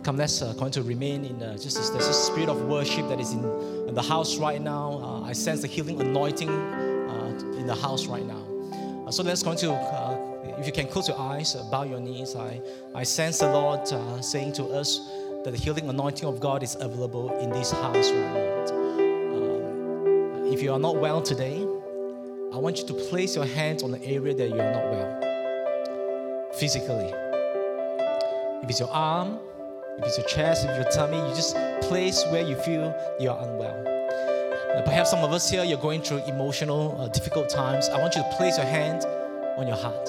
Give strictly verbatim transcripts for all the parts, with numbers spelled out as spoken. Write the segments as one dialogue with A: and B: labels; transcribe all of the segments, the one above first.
A: come, let's uh, going to remain in uh, just this, there's a spirit of worship that is in, in the house right now. Uh, I sense the healing anointing uh, in the house right now. Uh, so let's going to, uh, if you can close your eyes, uh, bow your knees. I, I sense the Lord uh, saying to us that the healing anointing of God is available in this house right now. Um, if you are not well today, I want you to place your hands on the area that you are not well, physically. If it's your arm, if it's your chest, if it's your tummy, you just place where you feel you are unwell. Uh, perhaps some of us here, you're going through emotional, uh, difficult times. I want you to place your hand on your heart.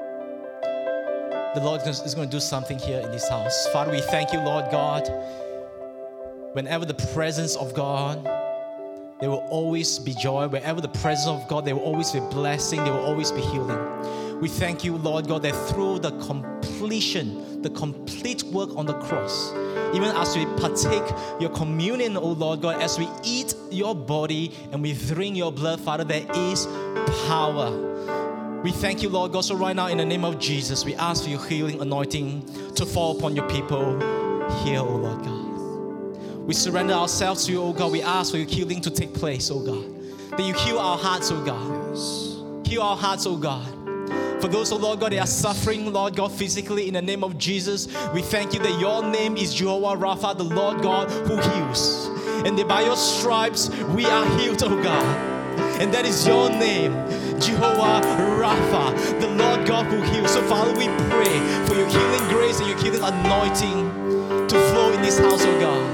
A: The Lord is going to do something here in this house. Father, we thank you, Lord God. Whenever the presence of God, there will always be joy. Wherever the presence of God, there will always be blessing. There will always be healing. We thank you, Lord God, that through the completion, the complete work on the cross, even as we partake your communion, oh Lord God, as we eat your body and we drink your blood, Father, there is power. We thank you, Lord God. So right now, in the name of Jesus, we ask for your healing anointing to fall upon your people here, oh Lord God. We surrender ourselves to you, oh God. We ask for your healing to take place, oh God. That you heal our hearts, oh God. Heal our hearts, oh God. For those, oh Lord God, that are suffering, Lord God, physically, in the name of Jesus, we thank you that your name is Jehovah Rapha, the Lord God who heals. And that by your stripes, we are healed, oh God. And that is your name, Jehovah Rapha, the Lord God who heals. So Father, we pray for your healing grace and your healing anointing to flow in this house, oh God.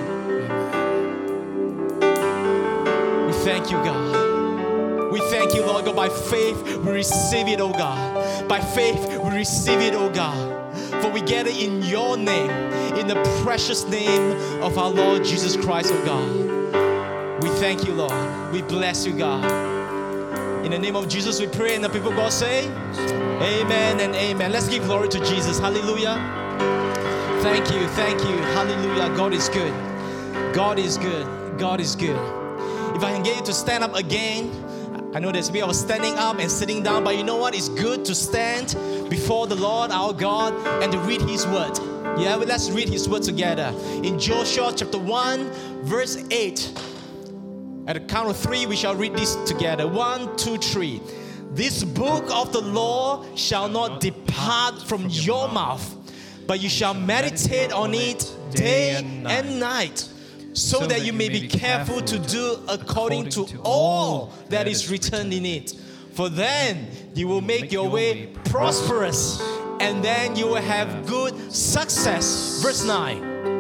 A: We thank you, God. We thank you, Lord God. By faith, we receive it, oh God. By faith, we receive it, oh God. For we get it in your name, in the precious name of our Lord Jesus Christ, oh God. We thank you, Lord. We bless you, God. In the name of Jesus, we pray, and the people of God say, amen and amen. Let's give glory to Jesus. Hallelujah. Thank you, thank you. Hallelujah. God is good. God is good. God is good. If I can get you to stand up again, I know there's a bit of standing up and sitting down, but you know what? It's good to stand before the Lord our God and to read His word. Yeah, well, let's read His word together. In Joshua chapter one, verse eight. At the count of three, we shall read this together. One, two, three. This book of the law shall not depart from your mouth, but you shall meditate on it day and night, so, so that you may be careful to do according to all that is written in it. For then you will make your way prosperous, and then you will have good success. Verse nine.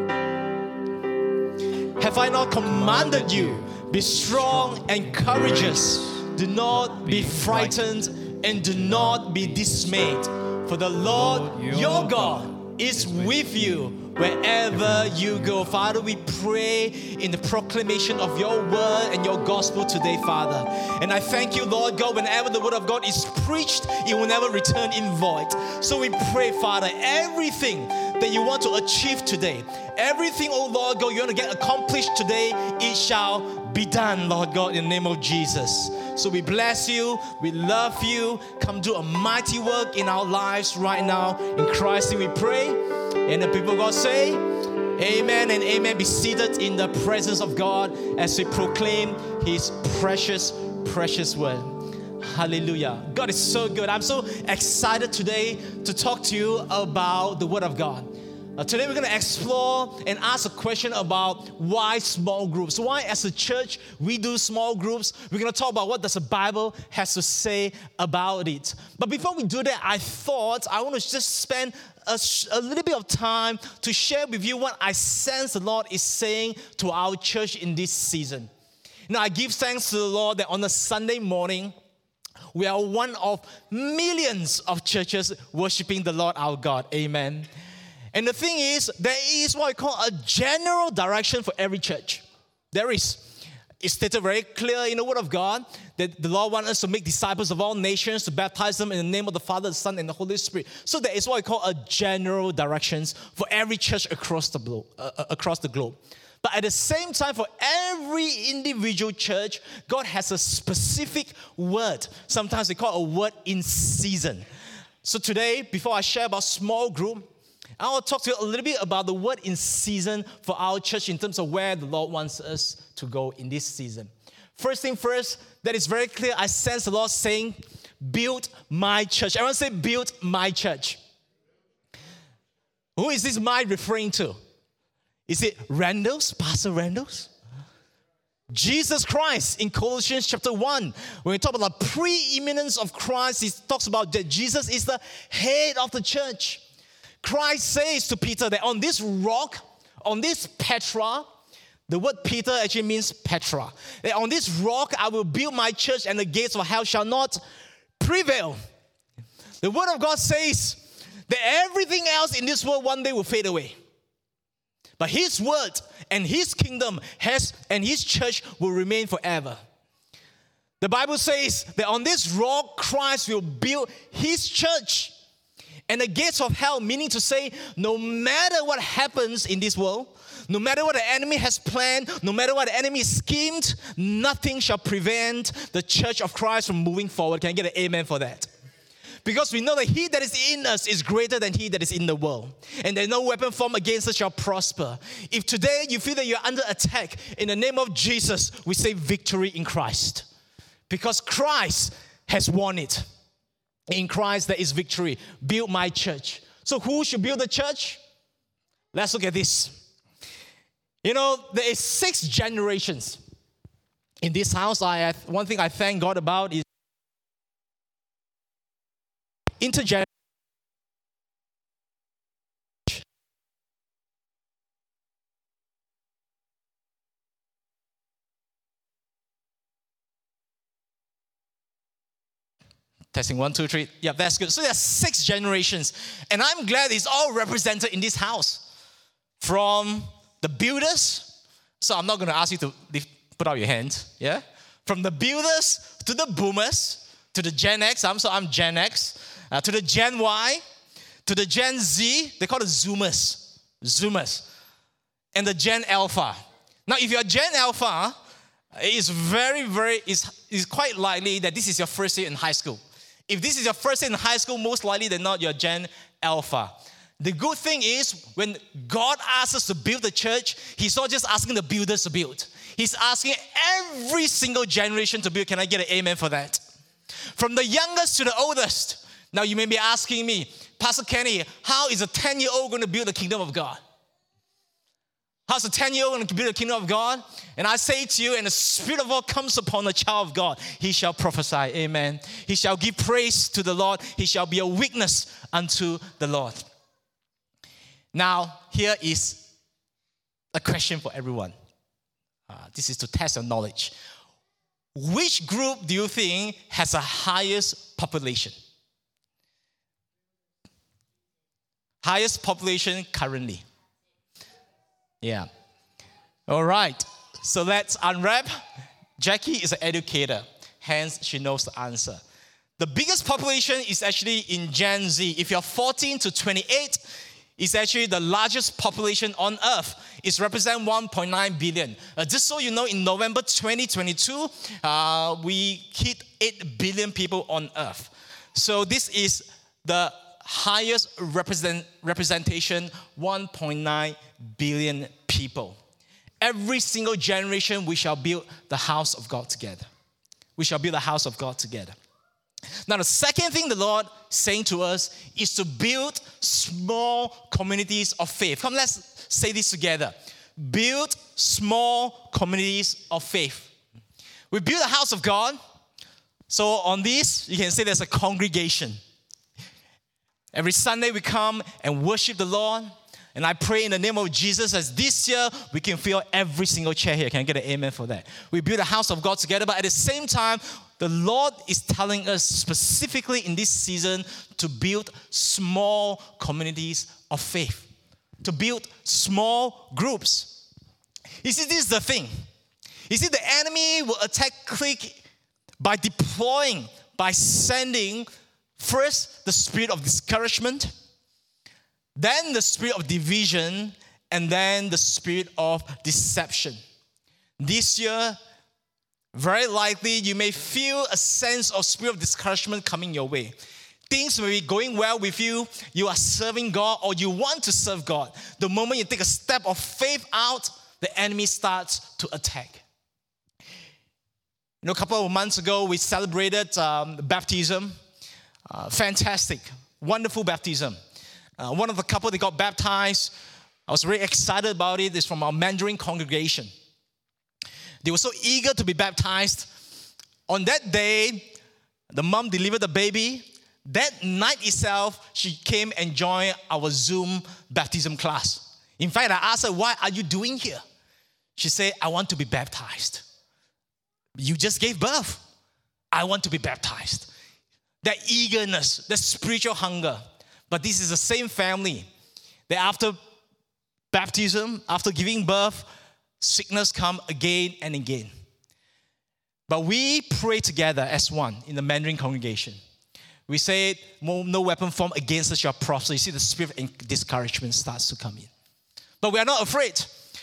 A: Have I not commanded you? Be strong and courageous. Do not be frightened and do not be dismayed. For the Lord your God is with you wherever you go. Father, we pray in the proclamation of your word and your gospel today, Father. And I thank you, Lord God, whenever the word of God is preached, it will never return in void. So we pray, Father, everything that you want to achieve today, everything, oh Lord God, you want to get accomplished today, it shall be done, Lord God, in the name of Jesus. So we bless you, we love you. Come do a mighty work in our lives right now. In Christ's name we pray. And the people of God say, amen and amen. Be seated in the presence of God as we proclaim His precious, precious word. Hallelujah. God is so good. I'm so excited today to talk to you about the word of God. Uh, today we're going to explore and ask a question about why small groups. Why as a church we do small groups. We're going to talk about what does the Bible has to say about it. But before we do that, I thought I want to just spend a, a little bit of time to share with you what I sense the Lord is saying to our church in this season. You know, I give thanks to the Lord that on a Sunday morning, we are one of millions of churches worshiping the Lord our God. Amen. And the thing is, there is what we call a general direction for every church. There is. It's stated very clear in the Word of God that the Lord wants us to make disciples of all nations, to baptize them in the name of the Father, the Son, and the Holy Spirit. So there is what we call a general directions for every church across the globe. Uh, across the globe. But at the same time, for every individual church, God has a specific word. Sometimes we call it a word in season. So today, before I share about small group, I will talk to you a little bit about the word in season for our church in terms of where the Lord wants us to go in this season. First thing first, that is very clear. I sense the Lord saying, build my church. Everyone say, build my church. Who is this my referring to? Is it Randall's, Pastor Randall's? Jesus Christ in Colossians chapter one, when we talk about the preeminence of Christ, he talks about that Jesus is the head of the church. Christ says to Peter that on this rock, on this Petra, the word Peter actually means Petra. That on this rock I will build my church and the gates of hell shall not prevail. The word of God says that everything else in this world one day will fade away. But his word and his kingdom has and his church will remain forever. The Bible says that on this rock Christ will build his church. And the gates of hell, meaning to say, no matter what happens in this world, no matter what the enemy has planned, no matter what the enemy schemed, nothing shall prevent the church of Christ from moving forward. Can I get an amen for that? Because we know that he that is in us is greater than he that is in the world. And there's no weapon formed against us shall prosper. If today you feel that you're under attack, in the name of Jesus, we say victory in Christ. Because Christ has won it. In Christ there is victory. Build my church. So who should build the church? Let's look at this. You know, there is six generations in this house. I have, one thing I thank God about is intergenerational. Testing one, two, three. Yeah, that's good. So there's six generations. And I'm glad it's all represented in this house. From the builders. So I'm not going to ask you to put out your hands. Yeah? From the builders to the boomers, to the Gen X. I'm, so I'm Gen X. Uh, to the Gen Y. To the Gen Z. They call it Zoomers. Zoomers. And the Gen Alpha. Now, if you're Gen Alpha, it's very, very, it's, it's quite likely that this is your first year in high school. If this is your first year in high school, most likely than not, you're Gen Alpha. The good thing is, when God asks us to build the church, He's not just asking the builders to build. He's asking every single generation to build. Can I get an amen for that? From the youngest to the oldest. Now you may be asking me, Pastor Kenny, how is a ten-year-old going to build the kingdom of God? How's a ten-year-old going to build the kingdom of God? And I say to you, and the Spirit of God comes upon the child of God, he shall prophesy, amen. He shall give praise to the Lord. He shall be a witness unto the Lord. Now, here is a question for everyone. Uh, this is to test your knowledge. Which group do you think has the highest population? Highest population currently. Yeah. All right. So let's unwrap. Jackie is an educator. Hence, she knows the answer. The biggest population is actually in Gen Z. If you're fourteen to twenty-eight, it's actually the largest population on earth. It represents one point nine billion. Uh, just so you know, in November twenty twenty-two, uh, we hit eight billion people on earth. So this is the highest represent, representation, one point nine billion people. Every single generation, we shall build the house of God together. We shall build the house of God together. Now, the second thing the Lord is saying to us is to build small communities of faith. Come, let's say this together. Build small communities of faith. We build a house of God. So on this, you can say there's a congregation. Every Sunday we come and worship the Lord. And I pray in the name of Jesus as this year we can fill every single chair here. Can I get an amen for that? We build a house of God together, but at the same time, the Lord is telling us specifically in this season to build small communities of faith. To build small groups. You see, this is the thing. You see, the enemy will attack clique by deploying, by sending first the spirit of discouragement, then the spirit of division, and then the spirit of deception. This year, very likely you may feel a sense of spirit of discouragement coming your way. things may be going well with you, you are serving God or you want to serve God. The moment you take a step of faith out, the enemy starts to attack. You know, a couple of months ago, we celebrated um, baptism. Uh, fantastic, wonderful baptism. Uh, one of the couple that got baptized, I was very excited about it. It's from our Mandarin congregation. They were so eager to be baptized. On that day, the mom delivered the baby. That night itself, she came and joined our Zoom baptism class. In fact, I asked her, "What are you doing here?" She said, "I want to be baptized." You just gave birth. I want to be baptized. That eagerness, that spiritual hunger. But this is the same family that after baptism, after giving birth, sickness come again and again. But we pray together as one in the Mandarin congregation. We say, no weapon formed against us shall prosper. You see, the spirit of discouragement starts to come in. But we are not afraid.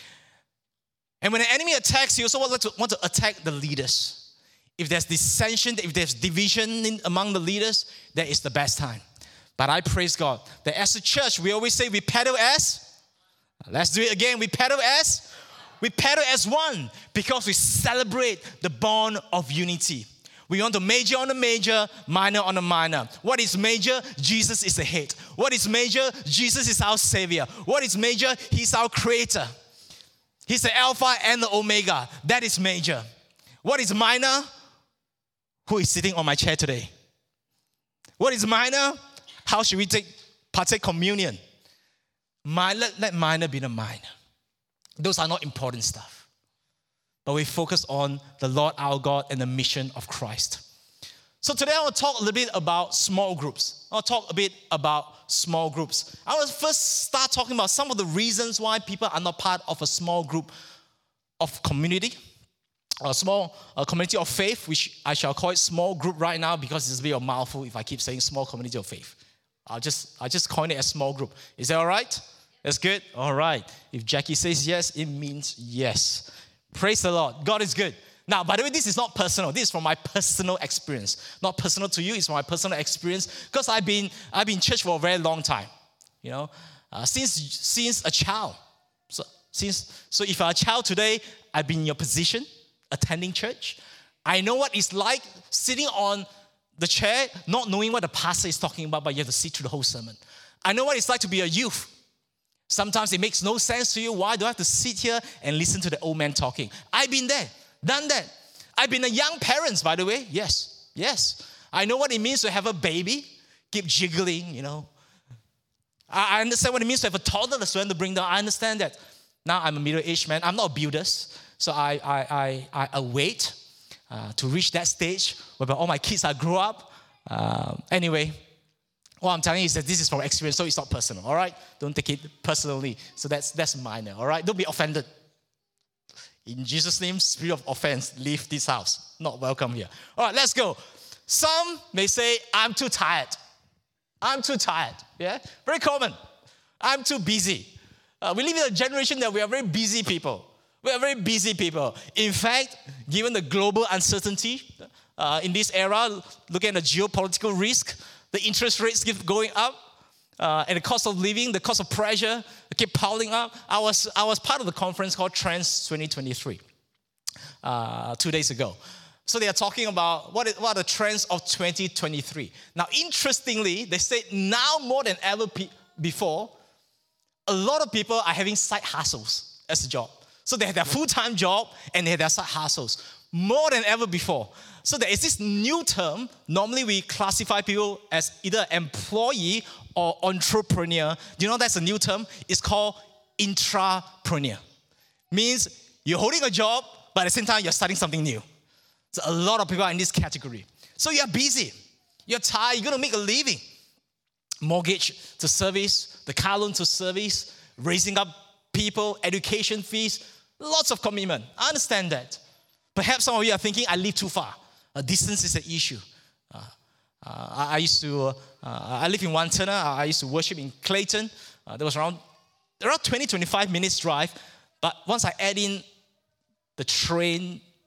A: And when the enemy attacks, he also want to, want to attack the leaders. If there's dissension, if there's division in, among the leaders, that is the best time. But I praise God that as a church, we always say we paddle as, let's do it again, we paddle as, we paddle as one because we celebrate the bond of unity. We want to major on the major, minor on the minor. What is major? Jesus is the head. What is major? Jesus is our Savior. What is major? He's our Creator. He's the Alpha and the Omega. That is major. What is minor? Who is sitting on my chair today? What is minor? How should we take partake communion? Minor, let, let minor be the minor. Those are not important stuff. But we focus on the Lord our God and the mission of Christ. So today I want to talk a little bit about small groups. I'll talk a bit about small groups. I want to first start talking about some of the reasons why people are not part of a small group of community, a small a community of faith, which I shall call it small group right now because it's a bit of a mouthful if I keep saying small community of faith. I'll just, I'll just coin it as small group. Is that all right? That's good? All right. If Jackie says yes, it means yes. Praise the Lord. God is good. Now, by the way, this is not personal. This is from my personal experience. Not personal to you. It's from my personal experience because I've been I've been in church for a very long time. You know, uh, since since a child. So since so, if you're a child today, I've been in your position, attending church. I know what it's like sitting on the chair, not knowing what the pastor is talking about, but you have to sit through the whole sermon. I know what it's like to be a youth. Sometimes it makes no sense to you. Why do I have to sit here and listen to the old man talking? I've been there. Done that. I've been a young parent, by the way. Yes, yes. I know what it means to have a baby, keep jiggling, you know. I understand what it means to have a toddler that's when to bring down. I understand that. Now I'm a middle-aged man. I'm not a builder, so I I I, I await uh, to reach that stage where all my kids are grow up. Uh, anyway, what I'm telling you is that this is from experience, so it's not personal. All right, don't take it personally. So that's that's minor. All right, don't be offended. In Jesus' name, spirit of offense, leave this house. Not welcome here. All right, let's go. Some may say, I'm too tired. I'm too tired. Yeah, very common. I'm too busy. Uh, we live in a generation that we are very busy people. We are very busy people. In fact, given the global uncertainty uh, in this era, looking at the geopolitical risk, the interest rates keep going up, Uh, and the cost of living, the cost of pressure, keep piling up. I was I was part of the conference called Trends twenty twenty-three uh, two days ago. So they are talking about what, is, what are the trends of twenty twenty-three. Now, interestingly, they say now more than ever pe- before, a lot of people are having side hustles as a job. So they have their full-time job and they have their side hustles more than ever before. So there is this new term. Normally we classify people as either employee or entrepreneur. Do you know that's a new term? It's called intrapreneur. Means you're holding a job, but at the same time you're starting something new. So a lot of people are in this category. So you're busy. You're tired. You're going to make a living. Mortgage to service, the car loan to service, raising up people, education fees, lots of commitment. I understand that. Perhaps some of you are thinking, I live too far. Uh, distance is an issue. Uh, uh, I used to, uh, I live in Wantana. I used to worship in Clayton. Uh, there was around, around twenty, twenty-five minutes drive. But once I add in the train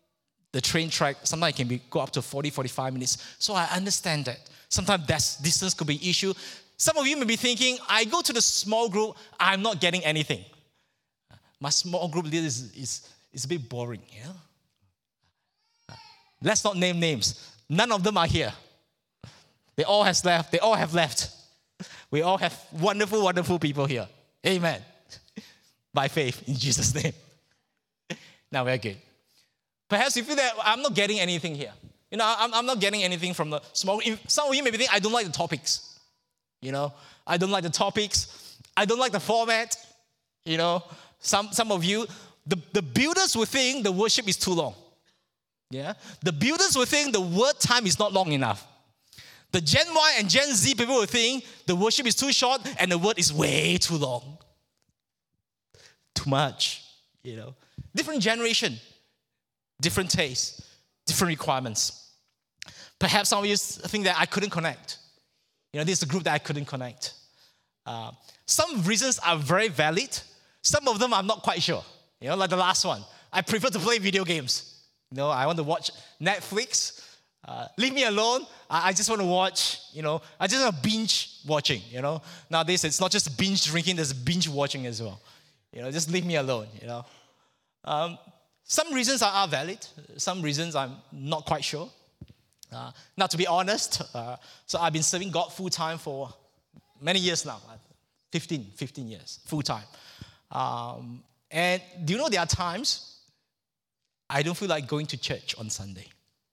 A: The train track, sometimes it can be, go up to forty, forty-five minutes. So I understand that. Sometimes that distance could be an issue. Some of you may be thinking, I go to the small group, I'm not getting anything. My small group leader is, is, is a bit boring. You know? Let's not name names. None of them are here. They all have left. They all have left. We all have wonderful, wonderful people here. Amen. By faith in Jesus' name. Now we're good. Perhaps you feel that I'm not getting anything here. You know, I'm, I'm not getting anything from the small. Some of you may be thinking, I don't like the topics. You know, I don't like the topics. I don't like the format. You know, some, some of you, the, the builders will think the worship is too long. Yeah? The builders will think the word time is not long enough. The Gen Y and Gen Z people will think the worship is too short and the word is way too long. Too much, you know. Different generation, different tastes, different requirements. Perhaps some of you think that I couldn't connect. You know, this is a group that I couldn't connect. Uh, some reasons are very valid. Some of them I'm not quite sure. You know, like the last one. I prefer to play video games. You know, I want to watch Netflix. Uh, leave me alone. I, I just want to watch, you know, I just want to binge watching, you know. Nowadays, it's not just binge drinking, there's binge watching as well. You know, just leave me alone, you know. Um, some reasons are, are valid. Some reasons I'm not quite sure. Uh, now, to be honest, uh, so I've been serving God full-time for many years now. fifteen, fifteen years, full-time. Um, and do you know there are times I don't feel like going to church on Sunday?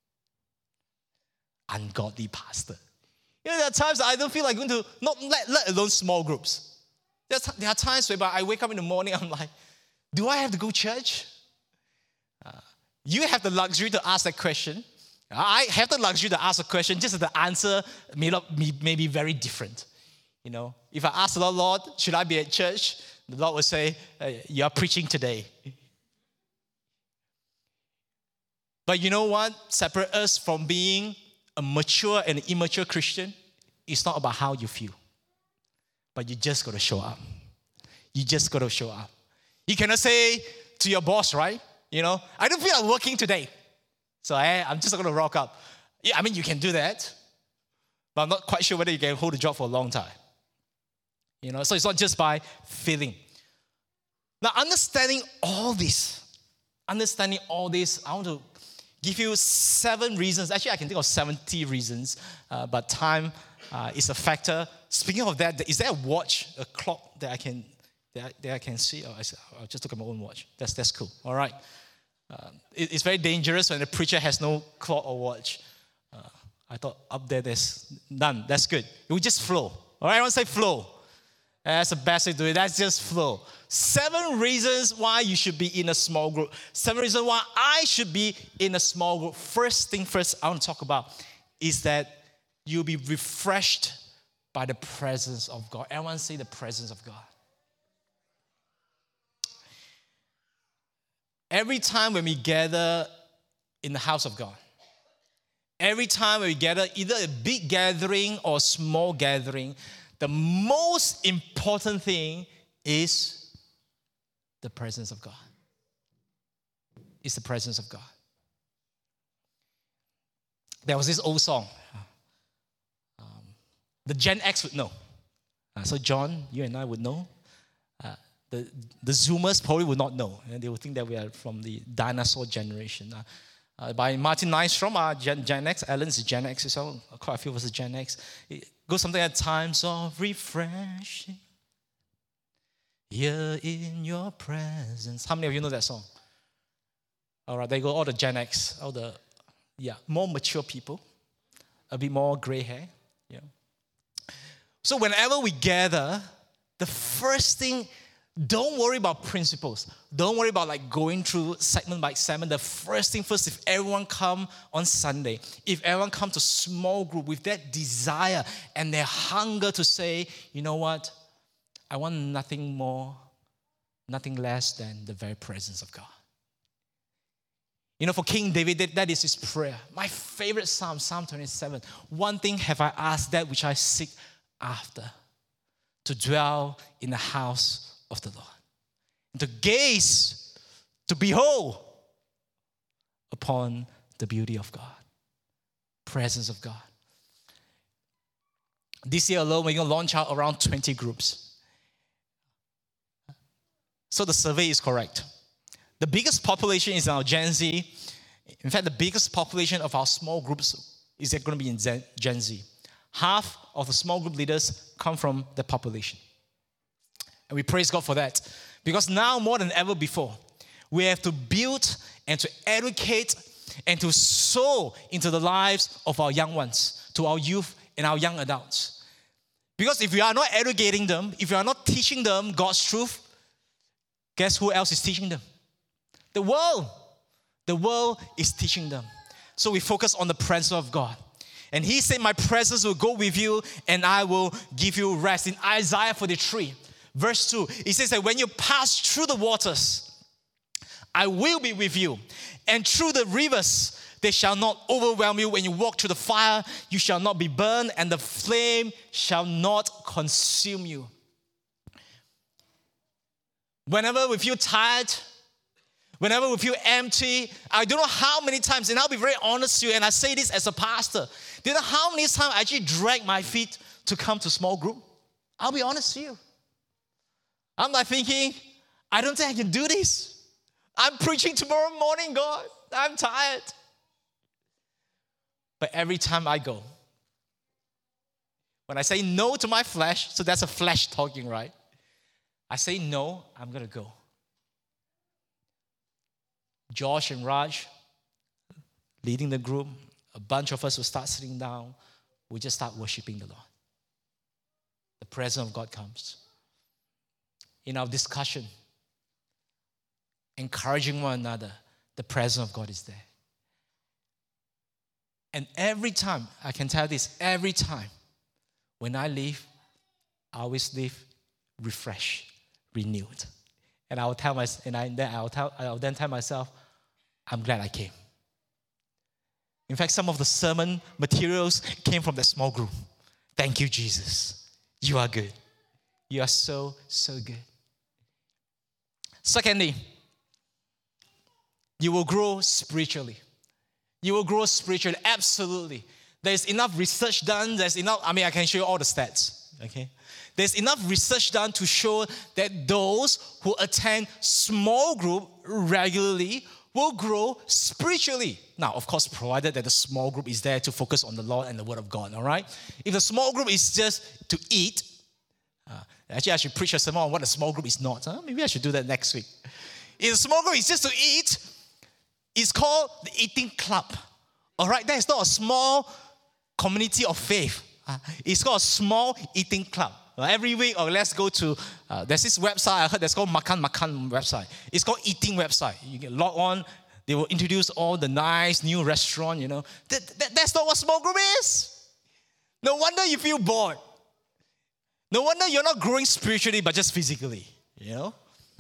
A: Ungodly pastor. You know, there are times I don't feel like going to, not let, let alone small groups. There's, there are times where I wake up in the morning, I'm like, do I have to go to church? Uh, you have the luxury to ask that question. I have the luxury to ask a question, just that the answer may, not, may, may be very different. You know, if I ask the Lord, Lord, should I be at church? The Lord will say, uh, you are preaching today. But you know what? Separate us from being a mature and immature Christian, it's not about how you feel. But you just got to show up. You just got to show up. You cannot say to your boss, right? You know, I don't feel like working today. So I, I'm just going to rock up. Yeah, I mean, you can do that. But I'm not quite sure whether you can hold the job for a long time. You know, so it's not just by feeling. Now, understanding all this, understanding all this, I want to give you seven reasons. Actually, I can think of seventy reasons, uh, but time uh, is a factor. Speaking of that, is there a watch, a clock that I can that I, that I can see? Oh, I, I'll just look at my own watch. That's that's cool. All right. Uh, it, it's very dangerous when the preacher has no clock or watch. Uh, I thought up there there's none. That's good. It will just flow. All right, I want to say flow. That's the best way to do it. That's just flow. Seven reasons why you should be in a small group. Seven reasons why I should be in a small group. First thing first I want to talk about is that you'll be refreshed by the presence of God. Everyone say the presence of God. Every time when we gather in the house of God, every time when we gather, either a big gathering or a small gathering, the most important thing is the presence of God. It's the presence of God. There was this old song. Um, the Gen X would know. Uh, so John, you and I would know. Uh, the, the Zoomers probably would not know. And they would think that we are from the dinosaur generation. Uh, uh, by Martin Nystrom, uh, Gen, Gen X. Ellen's Gen X as well. Quite a few of us are Gen X. It goes something at times of refreshing. Here in your presence. How many of you know that song? All right, there you go, all the Gen X, all the, yeah, more mature people, a bit more gray hair. Yeah. So whenever we gather, the first thing, don't worry about principles. Don't worry about like going through segment by segment. The first thing first, if everyone come on Sunday, if everyone come to small group with that desire and their hunger to say, you know what, I want nothing more, nothing less than the very presence of God. You know, for King David, that, that is his prayer. My favorite psalm, Psalm twenty-seven. One thing have I asked, that which I seek after, to dwell in the house of the Lord. And to gaze, to behold upon the beauty of God, presence of God. This year alone, we're going to launch out around twenty groups. So the survey is correct. The biggest population is our Gen Z. In fact, the biggest population of our small groups is going to be in Gen Z. Half of the small group leaders come from the population. And we praise God for that. Because now, more than ever before, we have to build and to educate and to sow into the lives of our young ones, to our youth and our young adults. Because if we are not educating them, if we are not teaching them God's truth, guess who else is teaching them? The world. The world is teaching them. So we focus on the presence of God. And He said, my presence will go with you and I will give you rest. In Isaiah forty-three, verse two, He says that when you pass through the waters, I will be with you. And through the rivers, they shall not overwhelm you. When you walk through the fire, you shall not be burned, and the flame shall not consume you. Whenever we feel tired, whenever we feel empty, I don't know how many times, and I'll be very honest with you, and I say this as a pastor, do you know how many times I actually drag my feet to come to small group? I'll be honest with you. I'm like thinking, I don't think I can do this. I'm preaching tomorrow morning, God. I'm tired. But every time I go, when I say no to my flesh, so that's a flesh talking, right? I say no, I'm going to go. Josh and Raj leading the group, a bunch of us will start sitting down. We just start worshiping the Lord. The presence of God comes. In our discussion, encouraging one another, the presence of God is there. And every time, I can tell this, every time when I leave, I always leave refreshed, renewed. And I will tell myself, and I, then I'll, tell, I'll then tell myself, I'm glad I came. In fact, some of the sermon materials came from that small group. Thank you, Jesus. You are good. You are so, so good. Secondly, you will grow spiritually. You will grow spiritually, absolutely. There's enough research done. There's enough, I mean, I can show you all the stats, okay? There's enough research done to show that those who attend small group regularly will grow spiritually. Now, of course, provided that the small group is there to focus on the Lord and the Word of God, all right? If the small group is just to eat, uh, actually, I should preach a sermon on what a small group is not. Huh? Maybe I should do that next week. If the small group is just to eat, it's called the eating club. All right, that is not a small community of faith. Uh, it's called a small eating club. Uh, every week, or let's go to, uh, there's this website, I heard that's called Makan Makan website. It's called eating website. You can log on, they will introduce all the nice new restaurant, you know. That, that, that's not what small group is. No wonder you feel bored. No wonder you're not growing spiritually, but just physically, you know.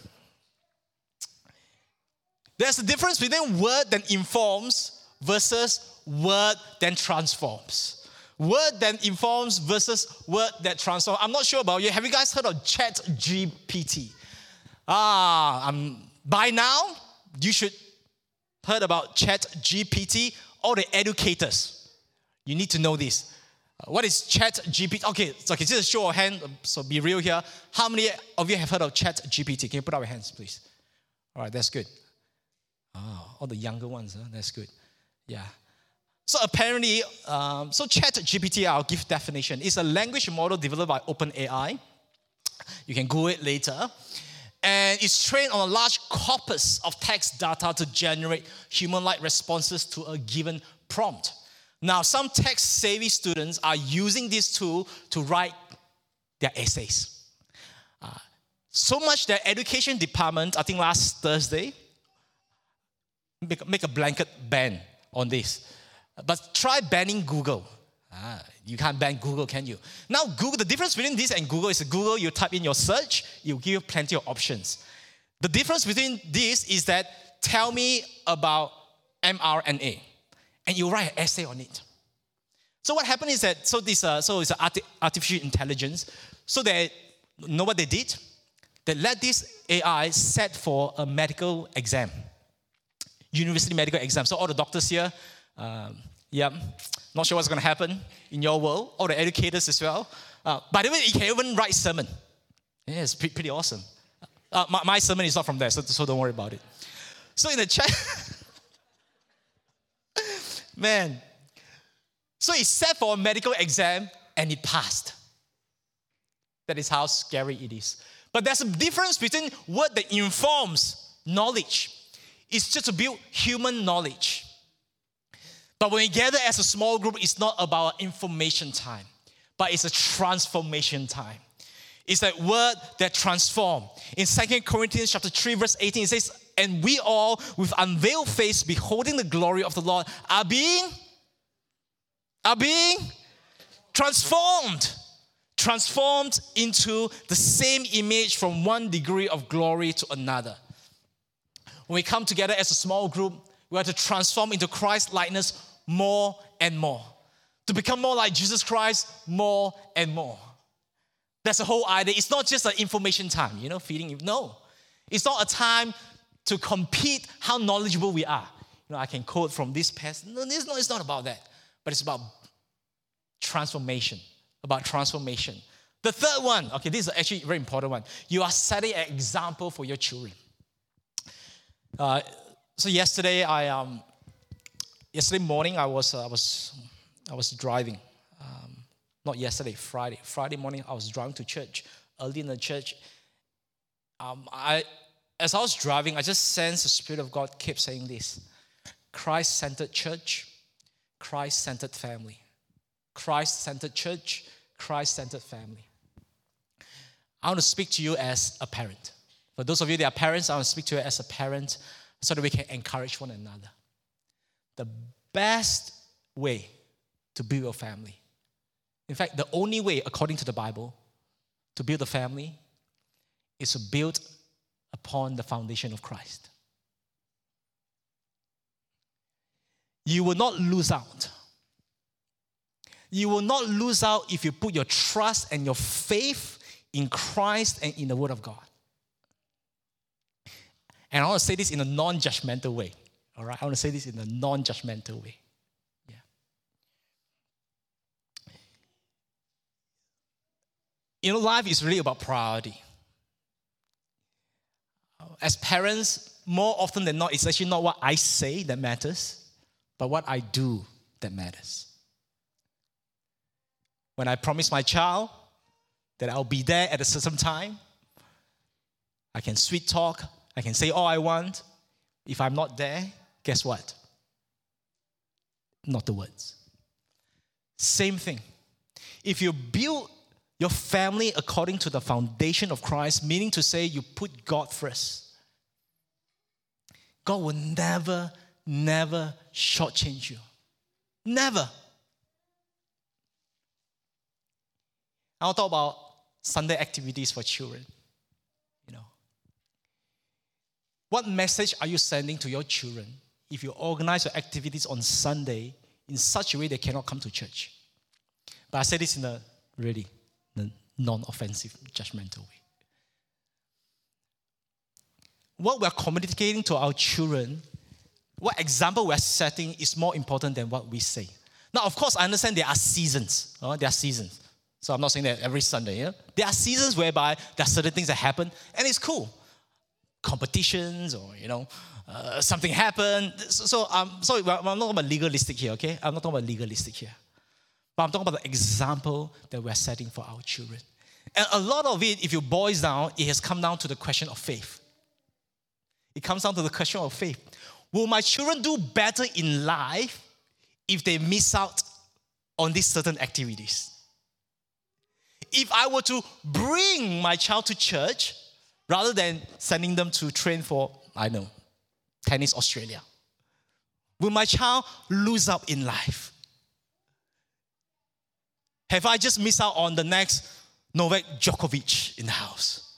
A: There's a difference between word that informs versus word that transforms. Word that informs versus word that transforms. I'm not sure about you. Have you guys heard of Chat G P T? Ah, um, by now, you should heard about Chat G P T. All the educators, you need to know this. Uh, what is Chat G P T? Okay, so okay, just a show of hand, so be real here. How many of you have heard of Chat G P T? Can you put up your hands, please? All right, that's good. Oh, all the younger ones, huh? That's good. Yeah. So apparently, um, so Chat G P T, I'll give definition. It's a language model developed by OpenAI. You can Google it later. And it's trained on a large corpus of text data to generate human-like responses to a given prompt. Now, some tech-savvy students are using this tool to write their essays. Uh, so much that education department, I think last Thursday, make, make a blanket ban on this. But try banning Google. Ah, you can't ban Google, can you? Now, Google, the difference between this and Google is Google, you type in your search, it will give you plenty of options. The difference between this is that tell me about M R N A, and you write an essay on it. So what happened is that, so this, uh, so it's arti- artificial intelligence. So they know what they did? They let this A I set for a medical exam. university medical exam. So all the doctors here, um, yeah, not sure what's going to happen in your world. All the educators as well. Uh, by the way, you can even write sermon. Yeah, it's pretty, pretty awesome. Uh, my, my sermon is not from there, so, so don't worry about it. So in the chat, man, so he sat for a medical exam and he passed. That is how scary it is. But there's a difference between word that informs knowledge. It's just to build human knowledge. But when we gather as a small group, it's not about information time, but it's a transformation time. It's that word that transforms. In Second Corinthians chapter three, verse eighteen, it says, and we all, with unveiled face, beholding the glory of the Lord, are being, are being transformed. Transformed into the same image from one degree of glory to another. When we come together as a small group, we have to transform into Christ's likeness more and more. To become more like Jesus Christ more and more. That's the whole idea. It's not just an information time, you know, feeding. No. It's not a time to compete how knowledgeable we are. You know, I can quote from this passage. No, it's not, it's not about that. But it's about transformation. About transformation. The third one, okay, this is actually a very important one. You are setting an example for your children. Uh, so yesterday, I um, yesterday morning, I was uh, I was I was driving. Um, not yesterday, Friday. Friday morning, I was driving to church. Early in the church, um, I as I was driving, I just sensed the Spirit of God kept saying this: Christ-centered church, Christ-centered family. Christ-centered church, Christ-centered family. I want to speak to you as a parent. For those of you that are parents, I want to speak to you as a parent so that we can encourage one another. The best way to build a family, in fact, the only way, according to the Bible, to build a family is to build upon the foundation of Christ. You will not lose out. You will not lose out if you put your trust and your faith in Christ and in the Word of God. And I want to say this in a non-judgmental way. All right? I want to say this in a non-judgmental way. Yeah. You know, life is really about priority. As parents, more often than not, it's actually not what I say that matters, but what I do that matters. When I promise my child that I'll be there at a certain time, I can sweet talk, I can say all I want. If I'm not there, guess what? Not the words. Same thing. If you build your family according to the foundation of Christ, meaning to say you put God first, God will never, never shortchange you. Never. I'll talk about Sunday activities for children. You know, what message are you sending to your children if you organize your activities on Sunday in such a way they cannot come to church? But I say this in a really non-offensive, judgmental way. What we're communicating to our children, what example we're setting is more important than what we say. Now, of course, I understand there are seasons. Uh, there are seasons. So I'm not saying that every Sunday. Yeah? There are seasons whereby there are certain things that happen, and it's cool. Competitions or, you know, uh, something happened. So, so um, sorry, I'm not talking about legalistic here, okay? I'm not talking about legalistic here. But I'm talking about the example that we're setting for our children. And a lot of it, if you boil down, it has come down to the question of faith. It comes down to the question of faith. Will my children do better in life if they miss out on these certain activities? If I were to bring my child to church rather than sending them to train for, I know, Tennis Australia, will my child lose out in life? Have I just missed out on the next Novak Djokovic in the house?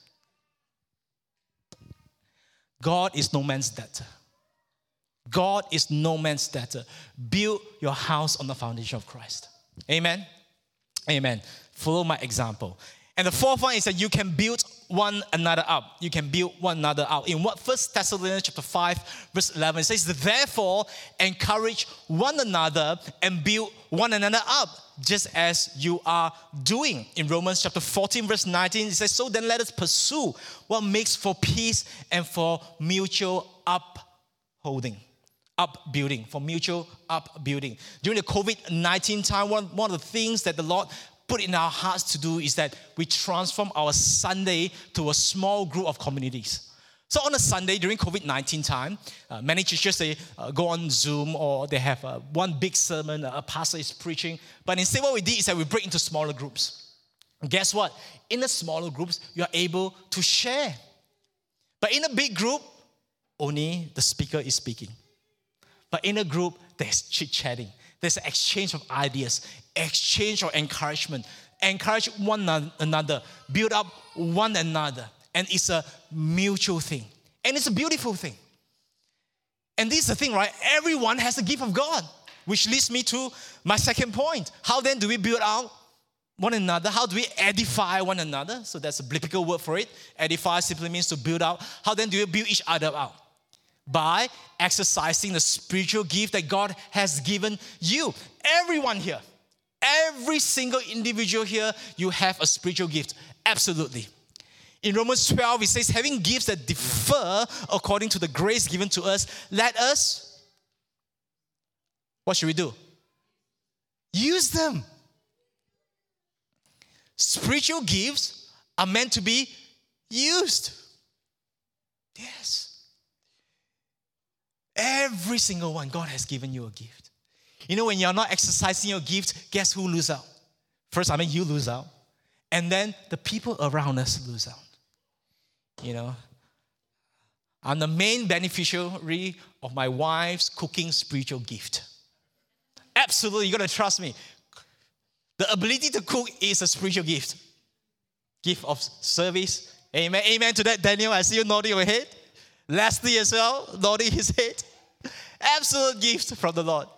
A: God is no man's debtor. God is no man's debtor. Build your house on the foundation of Christ. Amen? Amen. Follow my example. And the fourth one is that you can build one another up. You can build one another up. In what First Thessalonians chapter five, verse eleven, it says, therefore, encourage one another and build one another up, just as you are doing. In Romans chapter fourteen, verse nineteen, it says, so then let us pursue what makes for peace and for mutual upholding. Upbuilding, for mutual upbuilding. During the covid nineteen time, one, one of the things that the Lord put in our hearts to do is that we transform our Sunday to a small group of communities. So on a Sunday during covid nineteen time, uh, many churches, they uh, go on Zoom or they have uh, one big sermon, uh, a pastor is preaching. But instead what we did is that we break into smaller groups. And guess what? In the smaller groups, you are able to share. But in a big group, only the speaker is speaking. But in a group, there's chit-chatting. There's an exchange of ideas, exchange of encouragement. Encourage one another, build up one another. And it's a mutual thing. And it's a beautiful thing. And this is the thing, right? Everyone has the gift of God, which leads me to my second point. How then do we build out one another? How do we edify one another? So that's a biblical word for it. Edify simply means to build out. How then do we build each other out? By exercising the spiritual gift that God has given you. Everyone here, every single individual here, you have a spiritual gift. Absolutely. In Romans twelve, it says, having gifts that differ according to the grace given to us, let us, what should we do? Use them. Spiritual gifts are meant to be used. Yes. Every single one, God has given you a gift. You know, when you're not exercising your gift, guess who lose out? First, I mean, you lose out. And then the people around us lose out. You know, I'm the main beneficiary of my wife's cooking spiritual gift. Absolutely, you got to trust me. The ability to cook is a spiritual gift. Gift of service. Amen. Amen to that, Daniel. I see you nodding your head. Leslie as well, nodding his head. Absolute gift from the Lord.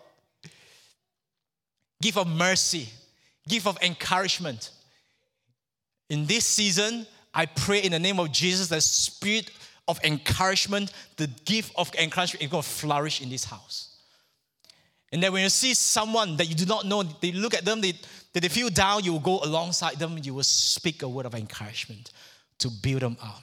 A: Gift of mercy. Gift of encouragement. In this season, I pray in the name of Jesus that spirit of encouragement, the gift of encouragement is going to flourish in this house. And then when you see someone that you do not know, they look at them, they, they feel down, you will go alongside them, you will speak a word of encouragement to build them up.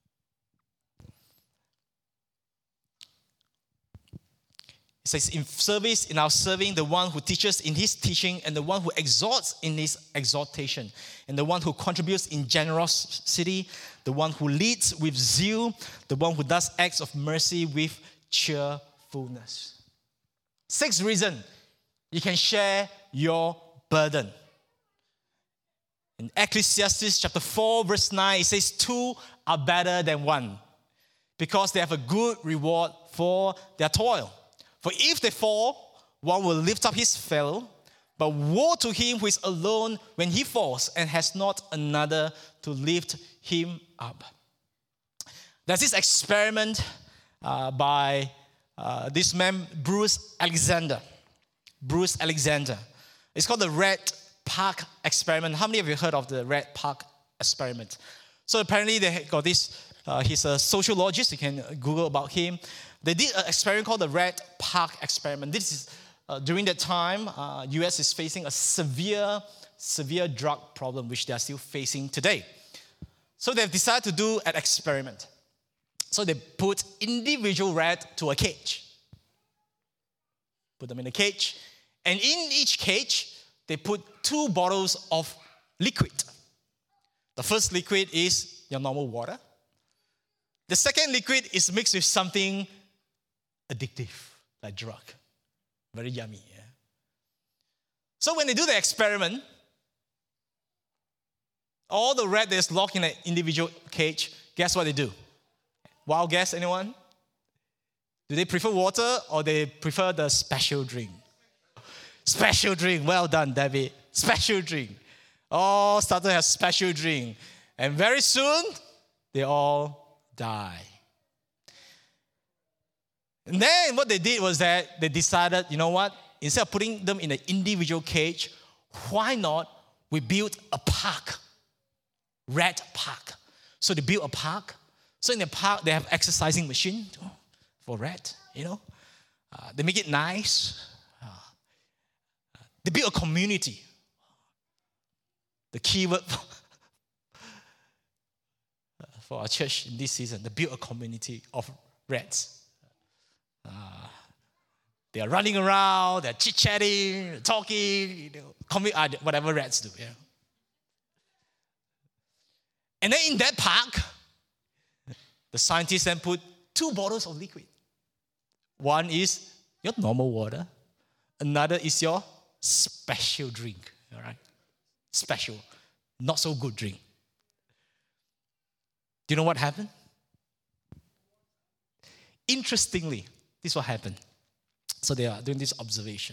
A: It says, in service, in our serving, the one who teaches in his teaching, and the one who exhorts in his exhortation, and the one who contributes in generosity, the one who leads with zeal, the one who does acts of mercy with cheerfulness. Sixth reason, you can share your burden. In Ecclesiastes chapter four, verse nine, it says, two are better than one, because they have a good reward for their toil. For if they fall, one will lift up his fellow, but woe to him who is alone when he falls and has not another to lift him up. There's this experiment uh, by uh, this man, Bruce Alexander. Bruce Alexander. It's called the Red Park Experiment. How many of you heard of the Red Park Experiment? So apparently they got this, uh, he's a sociologist, you can Google about him. They did an experiment called the Red Park Experiment. This is, uh, during that time, uh, U S is facing a severe, severe drug problem, which they are still facing today. So they've decided to do an experiment. So they put individual rat to a cage. Put them in a cage. And in each cage, they put two bottles of liquid. The first liquid is your normal water. The second liquid is mixed with something addictive, like drug. Very yummy, yeah? So when they do the experiment, all the rat that's locked in an individual cage, guess what they do? Wild guess, anyone? Do they prefer water or they prefer the special drink? Special drink, well done, David. Special drink. All started to have special drink. And very soon, they all die. And then what they did was that they decided, you know what? Instead of putting them in an individual cage, why not we build a park? Rat park. So they built a park. So in the park, they have exercising machine for rat, you know. Uh, they make it nice. Uh, they build a community. The key word for, for our church in this season, they build a community of rats. Uh, they are running around, they're chit-chatting, talking, you know, commu- uh, whatever rats do. Yeah. And then in that park, the scientists then put two bottles of liquid. One is your normal water. Another is your special drink. All right? Special. Not so good drink. Do you know what happened? Interestingly, this is what happened. So they are doing this observation.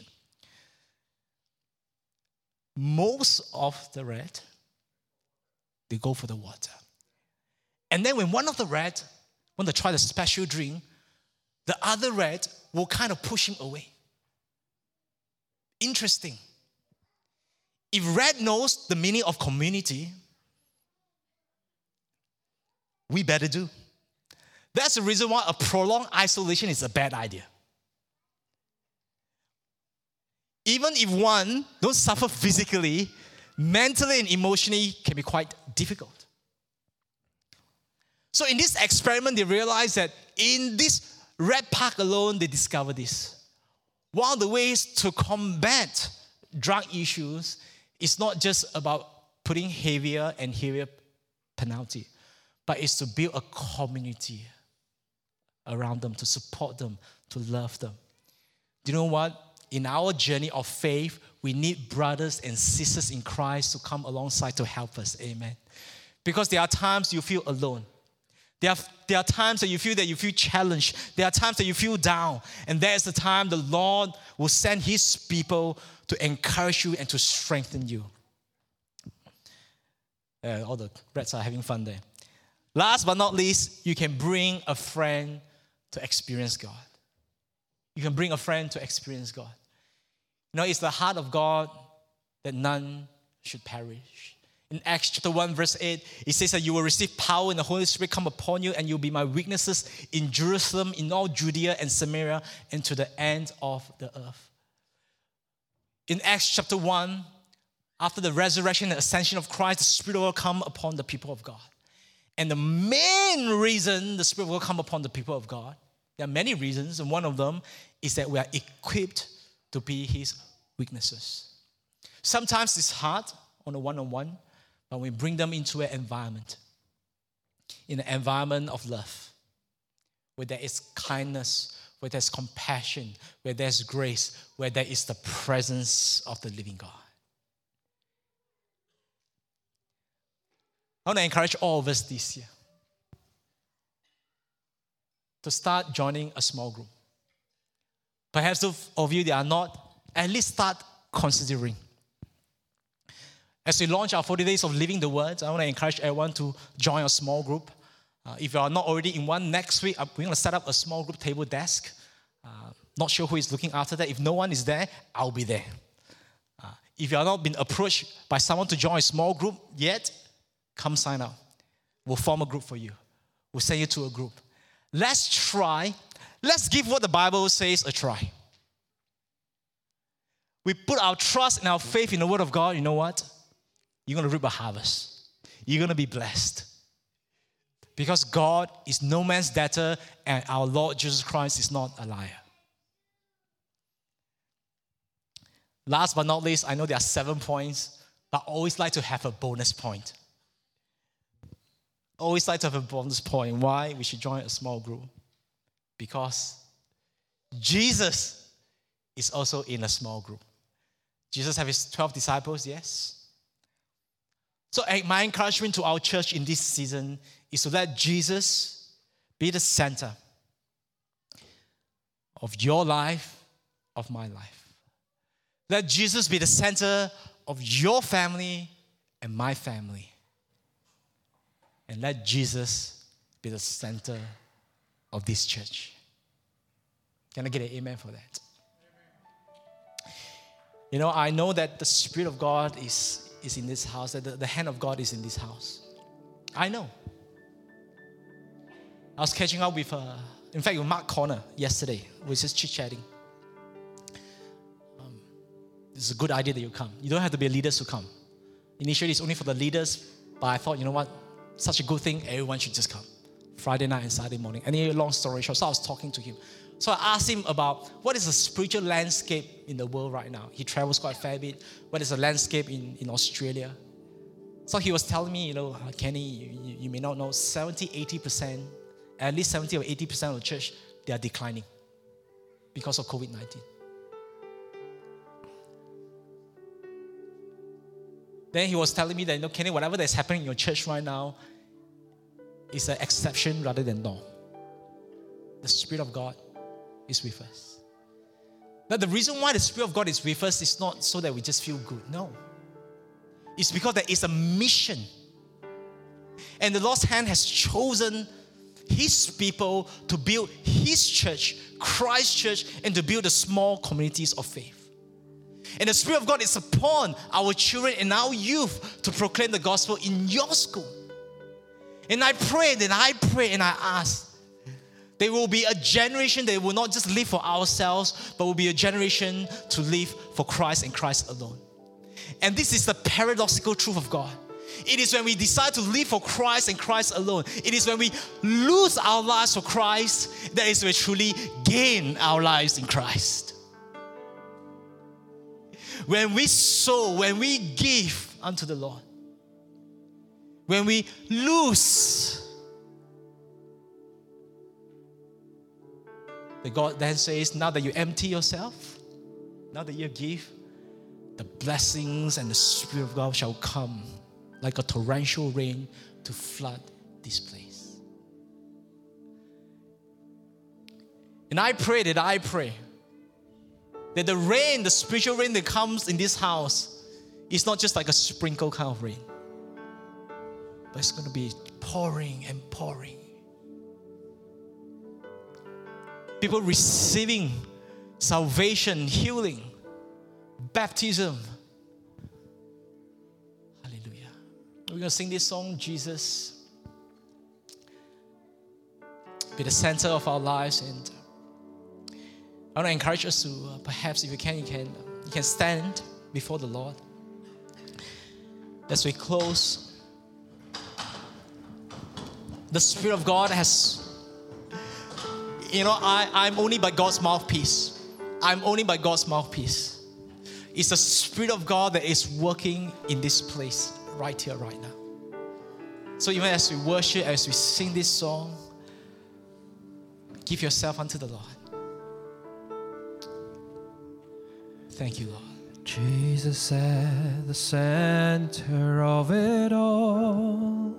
A: Most of the rat, they go for the water. And then when one of the rat want to try the special drink, the other rat will kind of push him away. Interesting. If rat knows the meaning of community, we better do. That's the reason why a prolonged isolation is a bad idea. Even if one don't suffer physically, mentally and emotionally can be quite difficult. So in this experiment, they realized that in this rat park alone, they discovered this. One of the ways to combat drug issues is not just about putting heavier and heavier penalty, but it's to build a community around them, to support them, to love them. Do you know what? In our journey of faith, we need brothers and sisters in Christ to come alongside to help us. Amen. Because there are times you feel alone. There are, there are times that you feel that you feel challenged. There are times that you feel down. And that is the time the Lord will send His people to encourage you and to strengthen you. Uh, all the rats are having fun there. Last but not least, you can bring a friend to experience God. You can bring a friend to experience God. You know, it's the heart of God that none should perish. In Acts chapter one, verse eight, it says that you will receive power and the Holy Spirit come upon you, and you'll be my witnesses in Jerusalem, in all Judea and Samaria, and to the end of the earth. In Acts chapter one, after the resurrection and ascension of Christ, the Spirit will come upon the people of God. And the main reason the Spirit will come upon the people of God, there are many reasons, and one of them is that we are equipped to be His witnesses. Sometimes it's hard on a one-on-one, but we bring them into an environment, in an environment of love, where there is kindness, where there's compassion, where there's grace, where there is the presence of the living God. I want to encourage all of us this year to start joining a small group. Perhaps those of you that are not, at least start considering. As we launch our forty days of living the word, I want to encourage everyone to join a small group. Uh, if you are not already in one, next week, we're going to set up a small group table desk. Uh, not sure who is looking after that. If no one is there, I'll be there. Uh, if you have not been approached by someone to join a small group yet, come sign up. We'll form a group for you. We'll send you to a group. Let's try. Let's give what the Bible says a try. We put our trust and our faith in the Word of God. You know what? You're going to reap a harvest. You're going to be blessed. Because God is no man's debtor and our Lord Jesus Christ is not a liar. Last but not least, I know there are seven points, but I always like to have a bonus point. Always like to have a bonus point. Why we should join a small group? Because Jesus is also in a small group. Jesus have his twelve disciples, yes. So my encouragement to our church in this season is to let Jesus be the center of your life, of my life. Let Jesus be the center of your family and my family. And let Jesus be the center of this church. Can I get an amen for that? You know, I know that the Spirit of God is, is in this house, that the, the hand of God is in this house. I know. I was catching up with, uh, in fact, with Mark Corner yesterday. We were just chit-chatting. Um, it's a good idea that you come. You don't have to be a leader to come. Initially, it's only for the leaders, but I thought, you know what? Such a good thing, everyone should just come. Friday night and Saturday morning. Any long story short, so I was talking to him. So I asked him about what is the spiritual landscape in the world right now. He travels quite a fair bit. What is the landscape in, in Australia? So he was telling me, you know, Kenny, you, you may not know, seventy, eighty percent, at least seventy or eighty percent of the church, they are declining because of covid nineteen. Then he was telling me that, you know, Kenny, whatever that's happening in your church right now is an exception rather than norm. The Spirit of God is with us. Now, the reason why the Spirit of God is with us is not so that we just feel good. No. It's because there is a mission. And the Lord's hand has chosen His people to build His church, Christ's church, and to build the small communities of faith. And the Spirit of God is upon our children and our youth to proclaim the gospel in your school. And I pray and I pray and I ask, there will be a generation that will not just live for ourselves, but will be a generation to live for Christ and Christ alone. And this is the paradoxical truth of God. It is when we decide to live for Christ and Christ alone. It is when we lose our lives for Christ, that is when we truly gain our lives in Christ. When we sow, when we give unto the Lord, when we lose, the God then says, now that you empty yourself, now that you give, the blessings and the Spirit of God shall come like a torrential rain to flood this place. And I pray that I pray that the rain, the spiritual rain that comes in this house is not just like a sprinkle kind of rain, but it's going to be pouring and pouring. People receiving salvation, healing, baptism. Hallelujah. We're going to sing this song, Jesus, be the center of our lives. And I want to encourage us to, uh, perhaps if you can, you can, you can stand before the Lord. As we close, the Spirit of God has, you know, I, I'm only by God's mouthpiece. I'm only by God's mouthpiece. It's the Spirit of God that is working in this place, right here, right now. So even as we worship, as we sing this song, give yourself unto the Lord. Thank you, Lord.
B: Jesus at the center of it all.